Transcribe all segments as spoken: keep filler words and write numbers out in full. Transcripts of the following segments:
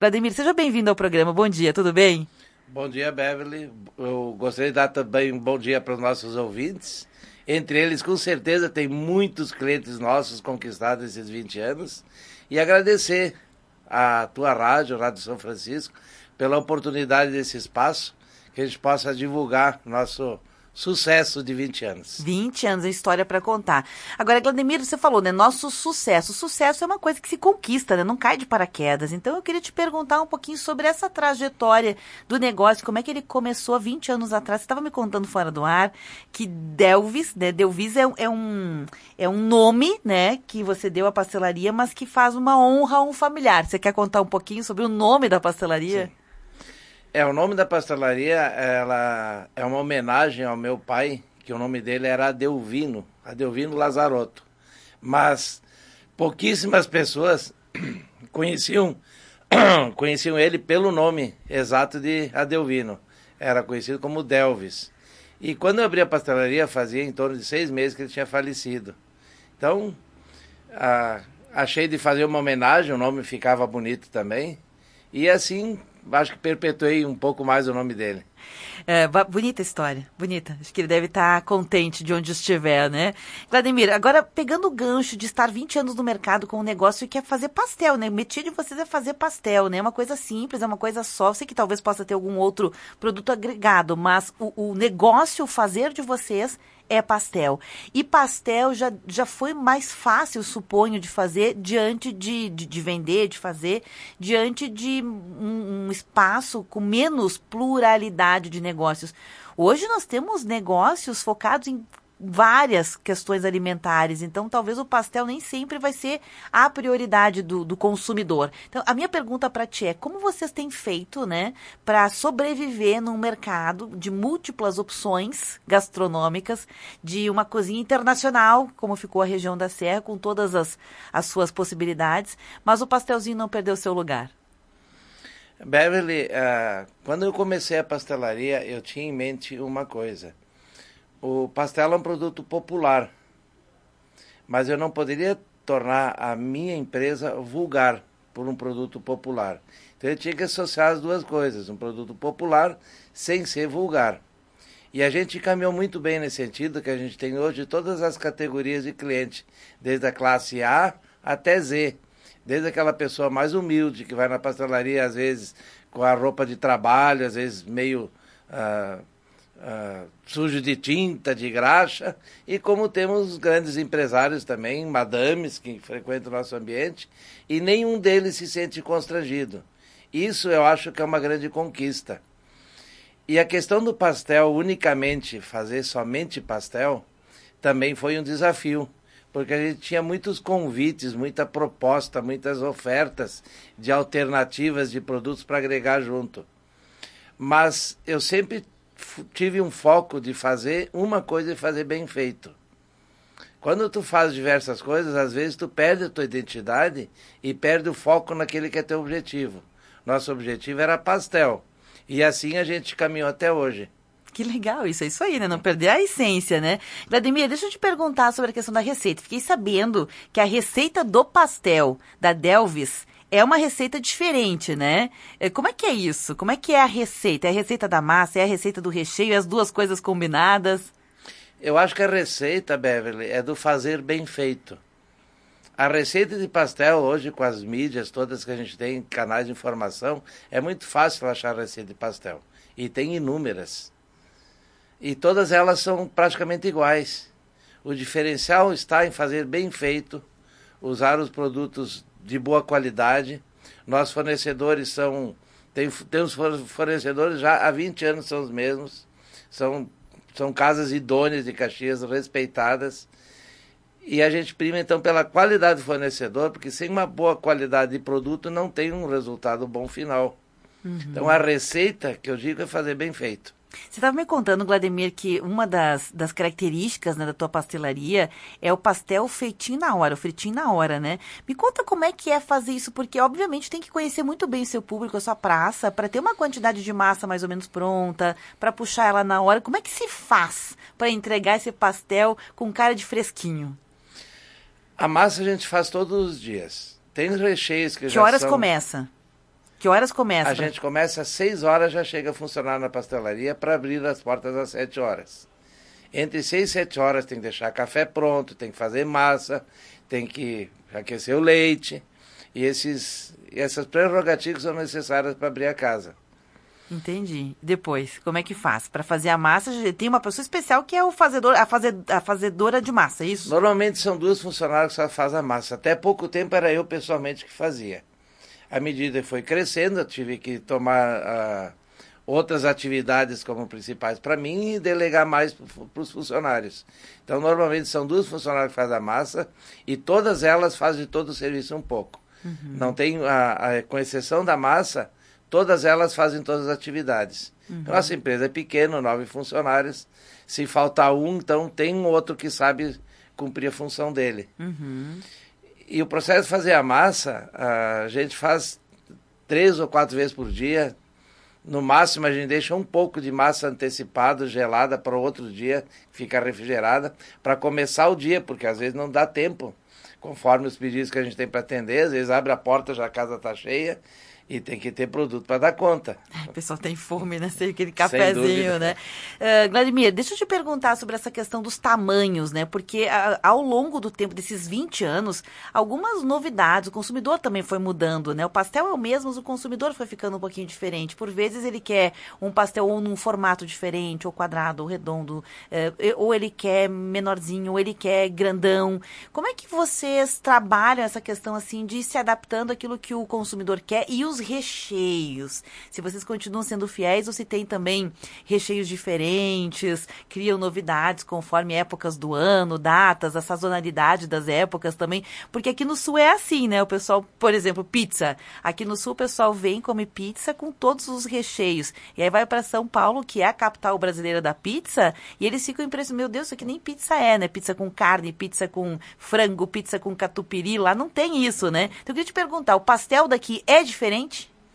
Vladimir, seja bem-vindo ao programa. Bom dia, tudo bem? Bom dia, Beverly. Eu gostaria de dar também um bom dia para os nossos ouvintes. Entre eles, com certeza, tem muitos clientes nossos conquistados esses vinte anos. E agradecer a tua rádio, Rádio São Francisco, pela oportunidade desse espaço, que a gente possa divulgar nosso sucesso de vinte anos. vinte anos, a história para contar. Agora, Vladimir, você falou, né? Nosso sucesso. O sucesso é uma coisa que se conquista, né? Não cai de paraquedas. Então, eu queria te perguntar um pouquinho sobre essa trajetória do negócio, como é que ele começou há vinte anos atrás. Você estava me contando fora do ar que Delvis, né? Delvis é, é, um, é um nome, né? Que você deu à pastelaria, mas que faz uma honra a um familiar. Você quer contar um pouquinho sobre o nome da pastelaria? Sim. É, o nome da pastelaria, ela é uma homenagem ao meu pai, que o nome dele era Adelvino, Adelvino Lazarotto. Mas pouquíssimas pessoas conheciam, conheciam ele pelo nome exato de Adelvino. Era conhecido como Delvis. E quando eu abri a pastelaria, fazia em torno de seis meses que ele tinha falecido. Então, a, achei de fazer uma homenagem, o nome ficava bonito também. E assim, acho que perpetuei um pouco mais o nome dele. É, bonita história, bonita. Acho que ele deve estar contente de onde estiver, né? Vladimir, agora pegando o gancho de estar vinte anos no mercado com um negócio que é fazer pastel, né? O métier de vocês é fazer pastel, né? É uma coisa simples, é uma coisa só. Eu sei que talvez possa ter algum outro produto agregado, mas o, o negócio, o fazer de vocês é pastel. E pastel já, já foi mais fácil, suponho, de fazer diante de, de, de vender, de fazer, diante de um, um espaço com menos pluralidade de negócios. Hoje nós temos negócios focados em várias questões alimentares, então talvez o pastel nem sempre vai ser a prioridade do, do consumidor. Então, a minha pergunta para ti é, como vocês têm feito, né, para sobreviver num mercado de múltiplas opções gastronômicas, de uma cozinha internacional, como ficou a região da Serra, com todas as, as suas possibilidades, mas o pastelzinho não perdeu seu lugar? Beverly, uh, quando eu comecei a pastelaria, eu tinha em mente uma coisa. O pastel é um produto popular, mas eu não poderia tornar a minha empresa vulgar por um produto popular. Então eu tinha que associar as duas coisas, um produto popular sem ser vulgar. E a gente caminhou muito bem nesse sentido, que a gente tem hoje todas as categorias de cliente, desde a classe A até Z. Desde aquela pessoa mais humilde, que vai na pastelaria, às vezes, com a roupa de trabalho, às vezes meio uh, uh, sujo de tinta, de graxa, e como temos grandes empresários também, madames, que frequentam o nosso ambiente, e nenhum deles se sente constrangido. Isso eu acho que é uma grande conquista. E a questão do pastel, unicamente fazer somente pastel, também foi um desafio. Porque a gente tinha muitos convites, muita proposta, muitas ofertas de alternativas de produtos para agregar junto. Mas eu sempre tive um foco de fazer uma coisa e fazer bem feito. Quando tu faz diversas coisas, às vezes tu perde a tua identidade e perde o foco naquele que é teu objetivo. Nosso objetivo era pastel. E assim a gente caminhou até hoje. Que legal isso, é isso aí, né? Não perder a essência, né? Vladimir, deixa eu te perguntar sobre a questão da receita. Fiquei sabendo que a receita do pastel da Delvis é uma receita diferente, né? Como é que é isso? Como é que é a receita? É a receita da massa? É a receita do recheio? É as duas coisas combinadas? Eu acho que a receita, Beverly, é do fazer bem feito. A receita de pastel hoje, com as mídias todas que a gente tem, canais de informação, é muito fácil achar a receita de pastel. E tem inúmeras. E todas elas são praticamente iguais. O diferencial está em fazer bem feito, usar os produtos de boa qualidade. Nossos fornecedores são... Tem, temos fornecedores já há vinte anos, são os mesmos. São, são casas idôneas de Caxias, respeitadas. E a gente prima, então, pela qualidade do fornecedor, porque sem uma boa qualidade de produto não tem um resultado bom final. Uhum. Então, a receita, que eu digo, é fazer bem feito. Você estava me contando, Vladimir, que uma das, das características, né, da tua pastelaria é o pastel feitinho na hora, o fritinho na hora, né? Me conta como é que é fazer isso, porque obviamente tem que conhecer muito bem o seu público, a sua praça, para ter uma quantidade de massa mais ou menos pronta, para puxar ela na hora. Como é que se faz para entregar esse pastel com cara de fresquinho? A massa a gente faz todos os dias. Tem recheios que, que já horas são... começa? Que horas começa? A gente começa às seis horas, já chega a funcionar na pastelaria para abrir as portas às sete horas. Entre seis e sete horas tem que deixar café pronto, tem que fazer massa, tem que aquecer o leite. E esses, essas prerrogativas são necessárias para abrir a casa. Entendi. Depois, como é que faz? Para fazer a massa, tem uma pessoa especial que é o fazedor, a, faze, a fazedora de massa, é isso? Normalmente são duas funcionárias que só fazem a massa. Até pouco tempo era eu pessoalmente que fazia. À medida que foi crescendo, eu tive que tomar uh, outras atividades como principais para mim e delegar mais para os funcionários. Então, normalmente são duas funcionárias que fazem a massa e todas elas fazem todo o serviço um pouco. Uhum. Não tem, a, a, com exceção da massa, todas elas fazem todas as atividades. Uhum. Nossa empresa é pequena, nove funcionários. Se faltar um, então tem um outro que sabe cumprir a função dele. Uhum. E o processo de fazer a massa, a gente faz três ou quatro vezes por dia. No máximo, a gente deixa um pouco de massa antecipada, gelada, para o outro dia, fica refrigerada, para começar o dia, porque às vezes não dá tempo, conforme os pedidos que a gente tem para atender. Às vezes abre a porta, já a casa está cheia. E tem que ter produto para dar conta. O pessoal tem fome, né? Sei aquele cafezinho, né? Uh, Vladimir, deixa eu te perguntar sobre essa questão dos tamanhos, né? Porque a, ao longo do tempo, desses vinte anos, algumas novidades, o consumidor também foi mudando, né? O pastel é o mesmo, mas o consumidor foi ficando um pouquinho diferente. Por vezes ele quer um pastel ou num formato diferente, ou quadrado, ou redondo, uh, ou ele quer menorzinho, ou ele quer grandão. Como é que vocês trabalham essa questão, assim, de ir se adaptando àquilo que o consumidor quer e os recheios? Se vocês continuam sendo fiéis ou se tem também recheios diferentes, criam novidades conforme épocas do ano, datas, a sazonalidade das épocas também, porque aqui no Sul é assim, né? O pessoal, por exemplo, pizza. Aqui no Sul o pessoal vem, come pizza com todos os recheios. E aí vai para São Paulo, que é a capital brasileira da pizza, e eles ficam impressionados. Meu Deus, isso aqui nem pizza é, né? Pizza com carne, pizza com frango, pizza com catupiry, lá não tem isso, né? Então eu queria te perguntar, o pastel daqui é diferente?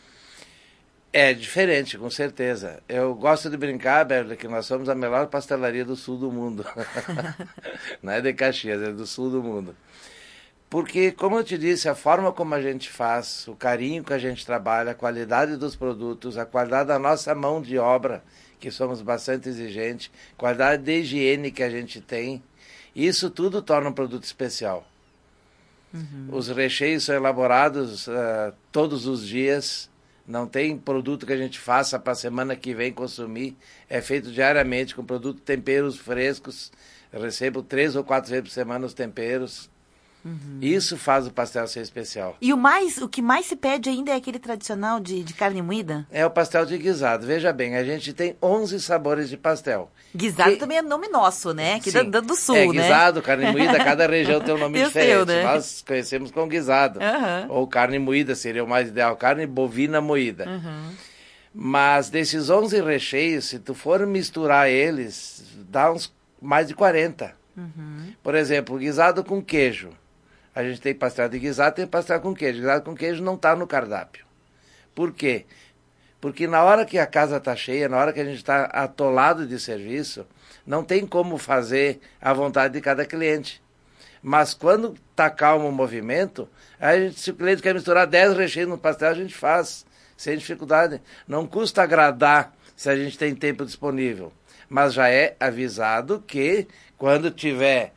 É diferente, com certeza. Eu gosto de brincar, Berta, que nós somos a melhor pastelaria do sul do mundo. Não é de Caxias, é do sul do mundo. Porque, como eu te disse, a forma como a gente faz, o carinho que a gente trabalha, a qualidade dos produtos, a qualidade da nossa mão de obra, que somos bastante exigentes, qualidade de higiene que a gente tem, isso tudo torna um produto especial. Uhum. Os recheios são elaborados uh, todos os dias. Não tem produto que a gente faça para a semana que vem consumir. É feito diariamente com produto, temperos frescos. Eu recebo três ou quatro vezes por semana os temperos. Uhum. Isso faz o pastel ser especial. E o, mais, o que mais se pede ainda é aquele tradicional de, de carne moída? É o pastel de guisado. Veja bem, a gente tem onze sabores de pastel. Guisado que... também é nome nosso, né? Aqui Sim, do, do Sul, é, né? Guisado, carne moída, cada região tem um nome tem diferente. Seu, né? Nós conhecemos como guisado. Uhum. Ou carne moída seria o mais ideal. Carne bovina moída. Uhum. Mas desses onze recheios, se tu for misturar eles, dá uns mais de quarenta. Uhum. Por exemplo, guisado com queijo. A gente tem pastel de guisado, tem pastel com queijo. Guisado com queijo não está no cardápio. Por quê? Porque na hora que a casa está cheia, na hora que a gente está atolado de serviço, não tem como fazer à vontade de cada cliente. Mas quando está calmo o movimento, a gente, se o cliente quer misturar dez recheios no pastel, a gente faz, sem dificuldade. Não custa agradar se a gente tem tempo disponível. Mas já é avisado que quando tiver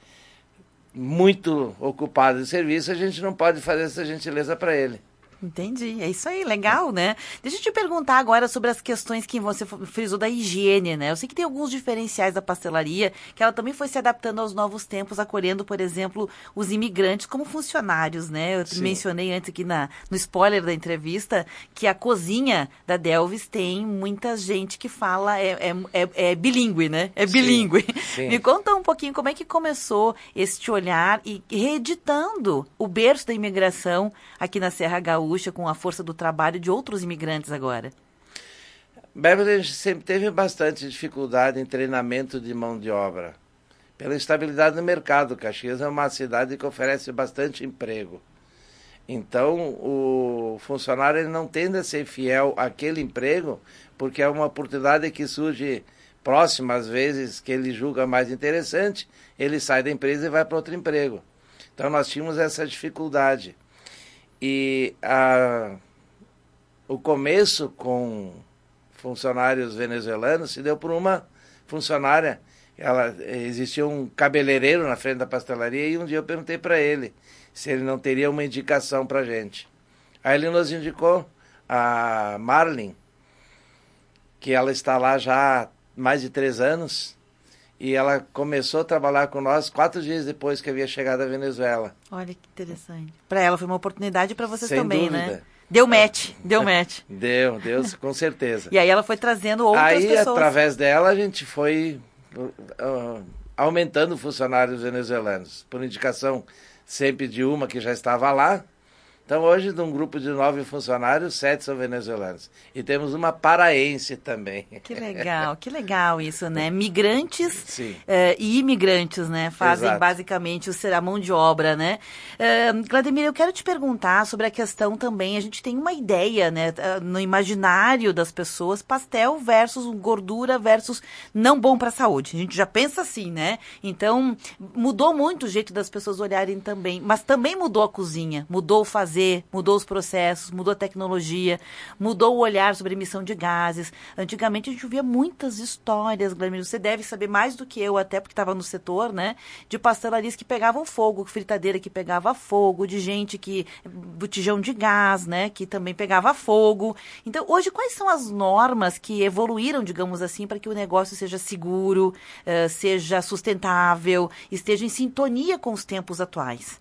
muito ocupado de serviço, a gente não pode fazer essa gentileza para ele. Entendi, é isso aí, legal, né? Deixa eu te perguntar agora sobre as questões que você frisou da higiene, né? Eu sei que tem alguns diferenciais da pastelaria, que ela também foi se adaptando aos novos tempos, acolhendo, por exemplo, os imigrantes como funcionários, né? Eu Sim. mencionei antes aqui na, no spoiler da entrevista que a cozinha da Delvis tem muita gente que fala, é, é, é, é bilíngue, né? É bilíngue. Sim. Sim. Me conta um pouquinho como é que começou este olhar e reeditando o berço da imigração aqui na Serra Gaúcha, com a força do trabalho de outros imigrantes agora? Beverly, a gente sempre teve bastante dificuldade em treinamento de mão de obra. Pela instabilidade no mercado, Caxias é uma cidade que oferece bastante emprego. Então, o funcionário ele não tende a ser fiel àquele emprego, porque é uma oportunidade que surge próxima, às vezes, que ele julga mais interessante, ele sai da empresa e vai para outro emprego. Então, nós tínhamos essa dificuldade. E a, o começo com funcionários venezuelanos se deu por uma funcionária. Ela, existia um cabeleireiro na frente da pastelaria e um dia eu perguntei para ele se ele não teria uma indicação para a gente. Aí ele nos indicou a Marlene, que ela está lá já há mais de três anos, e ela começou a trabalhar com nós quatro dias depois que havia chegado à Venezuela. Olha que interessante. Para ela foi uma oportunidade, para vocês Sem também, dúvida. né? Deu match, deu match. Deu, deu, com certeza. E aí ela foi trazendo outras aí, pessoas. Aí, através dela, a gente foi uh, aumentando funcionários venezuelanos, por indicação sempre de uma que já estava lá. Então, hoje, de um grupo de nove funcionários, sete são venezuelanos. E temos uma paraense também. Que legal, que legal isso, né? Migrantes eh, e imigrantes, né? Fazem Exato. basicamente o, a mão de obra, né? Uh, Vladimir, eu quero te perguntar sobre a questão também, a gente tem uma ideia, né? No imaginário das pessoas, pastel versus gordura versus não bom para a saúde. A gente já pensa assim, né? Então, mudou muito o jeito das pessoas olharem também. Mas também mudou a cozinha, mudou o fazer, mudou os processos, mudou a tecnologia, mudou o olhar sobre emissão de gases. Antigamente a gente ouvia muitas histórias, Vladimir, você deve saber mais do que eu, até porque estava no setor, né? De pastelarias que pegavam fogo, fritadeira que pegava fogo, de gente que, botijão de gás, né? Que também pegava fogo. Então, hoje, quais são as normas que evoluíram, digamos assim, para que o negócio seja seguro, uh, seja sustentável, esteja em sintonia com os tempos atuais?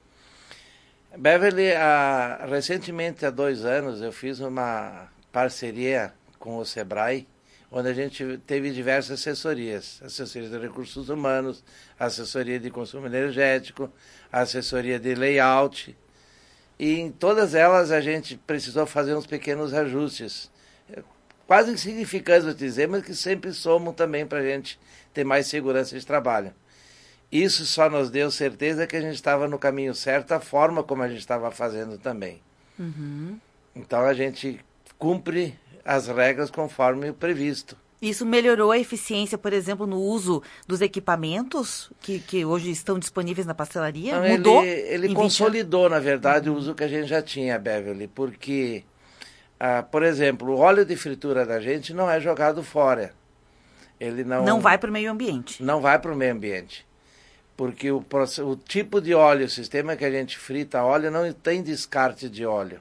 Beverly, ah, recentemente, há dois anos, eu fiz uma parceria com o Sebrae, onde a gente teve diversas assessorias. Assessoria de recursos humanos, assessoria de consumo energético, assessoria de layout. E em todas elas a gente precisou fazer uns pequenos ajustes. Quase insignificantes, vou dizer, mas que sempre somam também para a gente ter mais segurança de trabalho. Isso só nos deu certeza que a gente estava no caminho certo, a forma como a gente estava fazendo também. Uhum. Então a gente cumpre as regras conforme o previsto. Isso melhorou a eficiência, por exemplo, no uso dos equipamentos que, que hoje estão disponíveis na pastelaria? Não, Mudou? Ele, ele consolidou, na verdade, uhum. o uso que a gente já tinha, Beverly, porque, ah, por exemplo, o óleo de fritura da gente não é jogado fora. Ele não, não vai para o meio ambiente. Não vai para o meio ambiente. Porque o, o tipo de óleo, o sistema que a gente frita óleo, não tem descarte de óleo.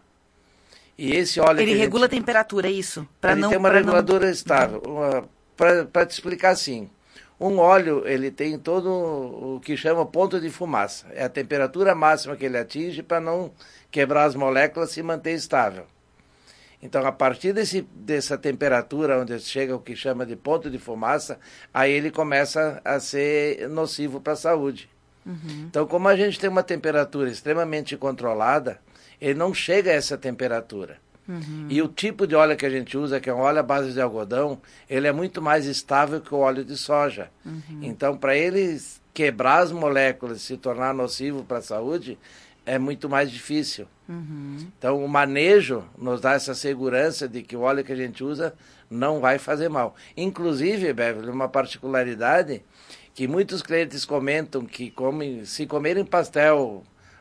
E esse óleo... Ele que regula a, gente, a temperatura, é isso? Pra ele não, tem uma reguladora não... estável. Para te explicar assim, um óleo, ele tem todo o que chama ponto de fumaça. É a temperatura máxima que ele atinge para não quebrar as moléculas e se manter estável. Então, a partir desse, dessa temperatura, onde chega o que chama de ponto de fumaça, aí ele começa a ser nocivo para a saúde. Uhum. Então, como a gente tem uma temperatura extremamente controlada, ele não chega a essa temperatura. Uhum. E o tipo de óleo que a gente usa, que é um óleo à base de algodão, ele é muito mais estável que o óleo de soja. Uhum. Então, para ele quebrar as moléculas e se tornar nocivo para a saúde, é muito mais difícil. Uhum. Então, o manejo nos dá essa segurança de que o óleo que a gente usa não vai fazer mal. Inclusive, Beverly, uma particularidade que muitos clientes comentam que come, se comerem pastel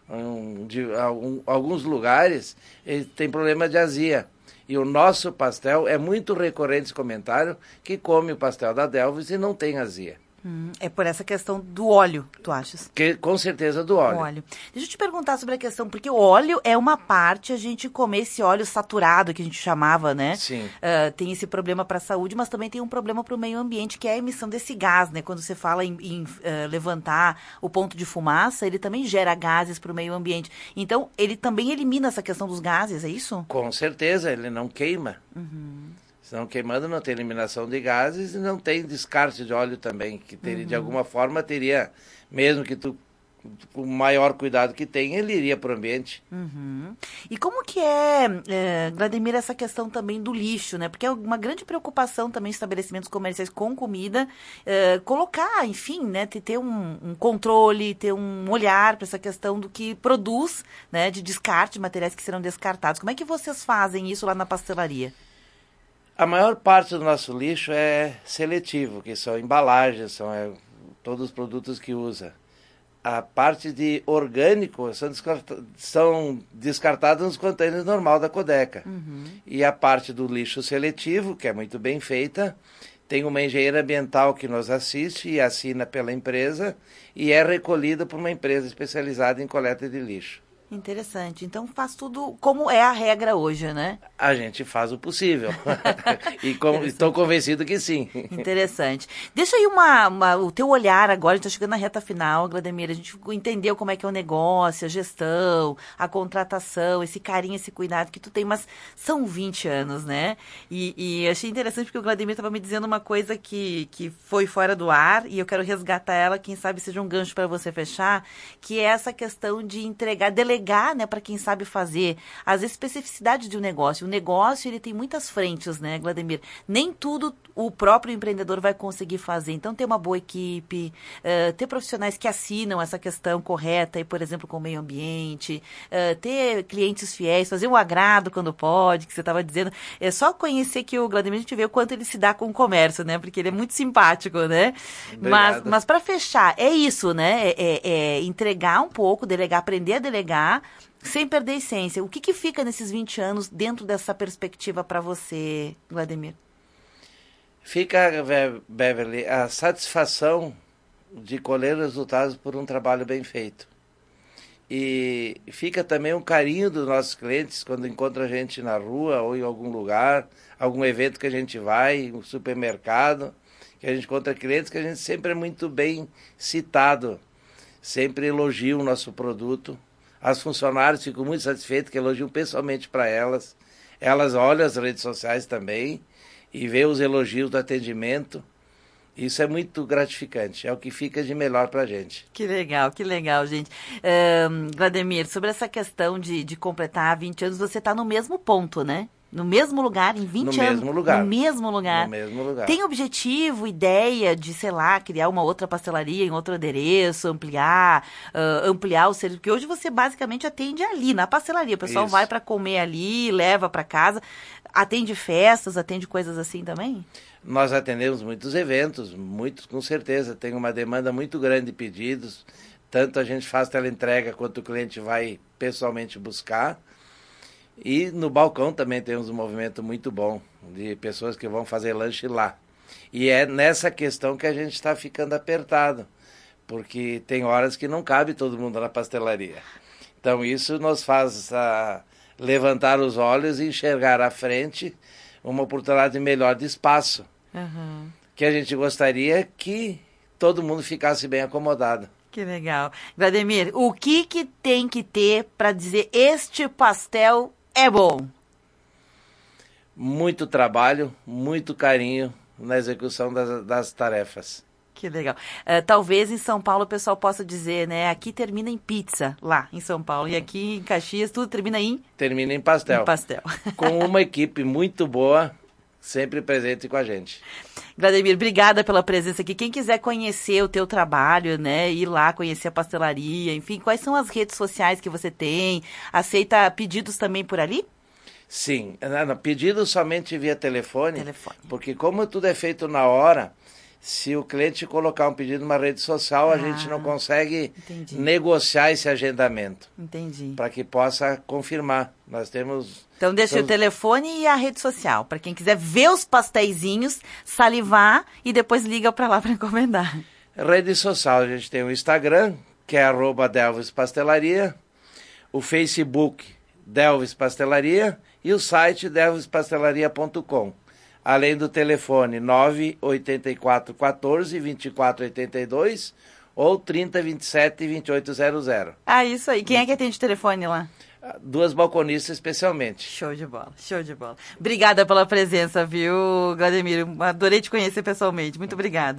um, de algum, alguns lugares, ele tem problema de azia. E o nosso pastel é muito recorrente esse comentário que come o pastel da Delvis e não tem azia. Hum, é por essa questão do óleo, tu achas? Que, com certeza do óleo. óleo. Deixa eu te perguntar sobre a questão, porque o óleo é uma parte, a gente comer esse óleo saturado, que a gente chamava, né? Sim. Uh, tem esse problema para a saúde, mas também tem um problema para o meio ambiente, que é a emissão desse gás, né? Quando você fala em, em uh, levantar o ponto de fumaça, ele também gera gases para o meio ambiente. Então, ele também elimina essa questão dos gases, é isso? Com certeza, ele não queima. Uhum. Senão queimando não tem eliminação de gases e não tem descarte de óleo também, que teria, uhum. de alguma forma teria, mesmo que tu, com o maior cuidado que tem, ele iria para o ambiente. Uhum. E como que é, é, Vladimir, essa questão também do lixo, né? Porque é uma grande preocupação também em estabelecimentos comerciais com comida, é, colocar, enfim, né? Ter, ter um, um controle, ter um olhar para essa questão do que produz, né? De descarte, materiais que serão descartados. Como é que vocês fazem isso lá na pastelaria? A maior parte do nosso lixo é seletivo, que são embalagens, são é, todos os produtos que usa. a parte de orgânico são, descarta, são descartadas nos contêineres normal da Codeca. Uhum. E a parte do lixo seletivo, que é muito bem feita, tem uma engenheira ambiental que nos assiste e assina pela empresa e é recolhida por uma empresa especializada em coleta de lixo. Interessante. Então faz tudo como é a regra hoje, né? A gente faz o possível. E com, estou convencido que sim. Interessante. Deixa aí uma, uma, o teu olhar agora, a gente está chegando na reta final, Glademir. A gente entendeu como é que é o negócio, a gestão, a contratação, esse carinho, esse cuidado que tu tem, mas são vinte anos, né? E, e achei interessante porque o Glademir estava me dizendo uma coisa que, que foi fora do ar e eu quero resgatar ela, quem sabe seja um gancho para você fechar, que é essa questão de entregar, delegar, né, para quem sabe fazer as especificidades de um negócio. O negócio, ele tem muitas frentes, né, Glademir? Nem tudo o próprio empreendedor vai conseguir fazer. Então, ter uma boa equipe, uh, ter profissionais que assinam essa questão correta, e, por exemplo, com o meio ambiente, uh, ter clientes fiéis, fazer um agrado quando pode, que você estava dizendo. É só conhecer que o Glademir, a gente vê o quanto ele se dá com o comércio, né? Porque ele é muito simpático, né? Obrigado. Mas, mas para fechar, é isso, né? É, é, é entregar um pouco, delegar, aprender a delegar, sem perder a essência. O que, que fica nesses vinte anos dentro dessa perspectiva para você, Glademir? Fica, Beverly, a satisfação de colher resultados por um trabalho bem feito. E fica também um carinho dos nossos clientes quando encontra a gente na rua ou em algum lugar, algum evento que a gente vai, um supermercado, que a gente encontra clientes que a gente sempre é muito bem citado, sempre elogia o nosso produto. As funcionárias ficam muito satisfeitas, que elogiam pessoalmente para elas. Elas olham as redes sociais também e vê os elogios do atendimento. Isso é muito gratificante, é o que fica de melhor para a gente. Que legal, que legal, gente. Um, Glademir, sobre essa questão de, de completar vinte anos, você está no mesmo ponto, né? No mesmo lugar, em vinte no anos. Mesmo lugar. No mesmo lugar. No mesmo lugar. Tem objetivo, ideia de, sei lá, criar uma outra pastelaria em outro endereço, ampliar, uh, ampliar o serviço? Porque hoje você basicamente atende ali, na pastelaria. O pessoal Isso. vai para comer ali, leva para casa. Atende festas, atende coisas assim também? Nós atendemos muitos eventos, muitos com certeza. Tem uma demanda muito grande de pedidos. Tanto a gente faz teleentrega quanto o cliente vai pessoalmente buscar. E no balcão também temos um movimento muito bom de pessoas que vão fazer lanche lá. E é nessa questão que a gente está ficando apertado, porque tem horas que não cabe todo mundo na pastelaria. Então isso nos faz uh, levantar os olhos e enxergar à frente uma oportunidade melhor de espaço, uhum. que a gente gostaria que todo mundo ficasse bem acomodado. Que legal. Glademir, o que, que tem que ter para dizer este pastel é bom? Muito trabalho, muito carinho na execução das, das tarefas. Que legal. Uh, talvez em São Paulo o pessoal possa dizer, né? Aqui termina em pizza, lá em São Paulo. E aqui em Caxias tudo termina em... Termina em pastel. Em pastel. Com uma equipe muito boa, sempre presente com a gente. Glademir, obrigada pela presença aqui. Quem quiser conhecer o teu trabalho, né, ir lá conhecer a pastelaria, enfim, quais são as redes sociais que você tem? Aceita pedidos também por ali? Sim, não, não, pedidos somente via telefone, telefone, porque como tudo é feito na hora, se o cliente colocar um pedido numa rede social, ah, a gente não consegue entendi. negociar esse agendamento. Entendi. Para que possa confirmar. Nós temos... Então deixa temos... o telefone e a rede social, para quem quiser ver os pasteizinhos, salivar e depois liga para lá para encomendar. Rede social, a gente tem o Instagram, que é arroba Delvis Pastelaria, o Facebook Delvis Pastelaria e o site delvis pastelaria ponto com. Além do telefone nove oito quatro um quatro, vinte e quatro oitenta e dois ou trinta, vinte e sete, vinte e oito zero zero. Ah, isso aí. Quem é que atende o telefone lá? Duas balconistas especialmente. Show de bola, show de bola. Obrigada pela presença, viu, Glademir? Adorei te conhecer pessoalmente. Muito obrigada.